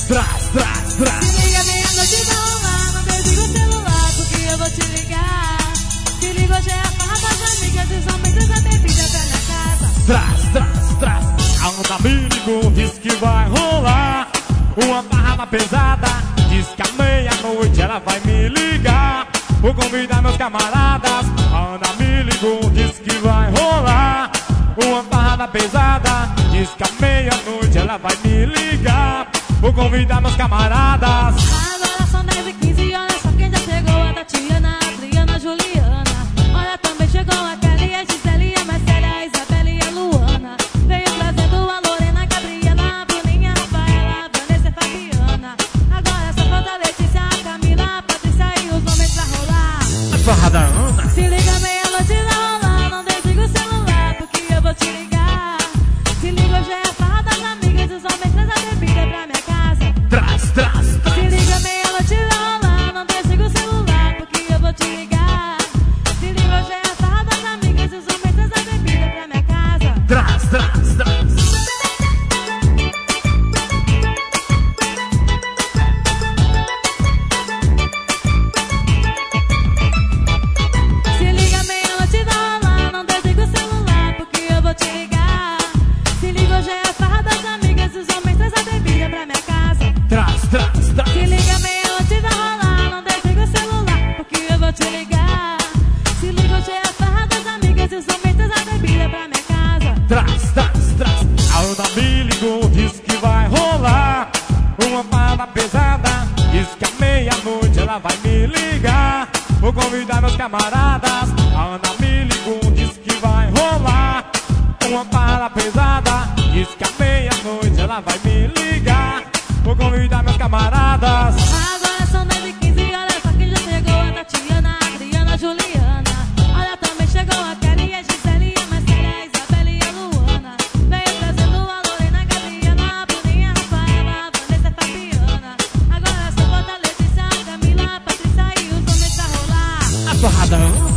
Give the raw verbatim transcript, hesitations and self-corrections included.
Traz, traz, traz. Se liga, meia-noite vai rolar, não desliga o celular, porque eu vou te ligar. Se liga, hoje é a farra das amigas, e somente essa bebida pra minha casa. Traz, traz, traz. A onda me ligou, diz que vai rolar uma barra pesada. Diz que à meia-noite ela vai me ligar. Vou convidar meus camaradas. A onda me ligou, diz que vai rolar uma barra pesada. Diz que à meia-noite ela vai me ligar. Vou convidar meus camaradas. Agora são dez e quinze, olha só quem já chegou. A Tatiana, a Adriana, a Juliana. Olha, também chegou a Kelly, a Gisele, a Marcela, a Isabela e a Luana. Veio trazendo a Lorena, a Gabriela, a Bruninha, a Rafaela, a Vanessa e a Fabiana. Agora só falta a Letícia, a Camila, a Patrícia e os homens pra rolar. A farra da Ana. Se liga, meia-noite vai rolar, não desliga o celular, porque eu vou te ligar. Se liga, hoje é a farra das amigas, os homens traz a bebida pra minha casa. Traz, traz, traz. Se liga, meia-noite vai rolar, não desliga o celular, porque eu vou te ligar. Se liga, hoje é a farra das amigas, os homens traz a bebida pra minha casa. Traz, traz, traz. Se liga, meia-noite vai rolar, não desliga o celular, porque eu vou te ligar. Se liga, hoje é a farra das amigas, os homens traz a bebida pra minha casa. Traz, traz, traz. Se liga, meia-noite vai rolar, não desliga o celular, porque eu vou te ligar. Se liga, hoje é a farra das amigas, os homens traz a bebida pra minha casa. Traz, traz, traz. A onda me ligou, diz que vai rolar uma barra pesada. Diz que à meia-noite ela vai me ligar. Vou convidar meus camaradas. A onda me ligou, diz que vai rolar uma barra pesada. Diz que à meia-noite ela vai me ligar. Vou convidar meus camaradas. Agora são dez e quinze, olha só quem já chegou. A Tatiana, a Adriana, a Juliana. Olha, também chegou a Kelly, a Gisele, a Marcela, a Isabela e a Luana. Veio trazendo a Lorena, a Gabriela, a Bruninha, a Rafaela, a Vanessa e a Fabiana. Agora só falta a Letícia, a Camila, a Patrícia e os homens pra rolar. A farra da Ana.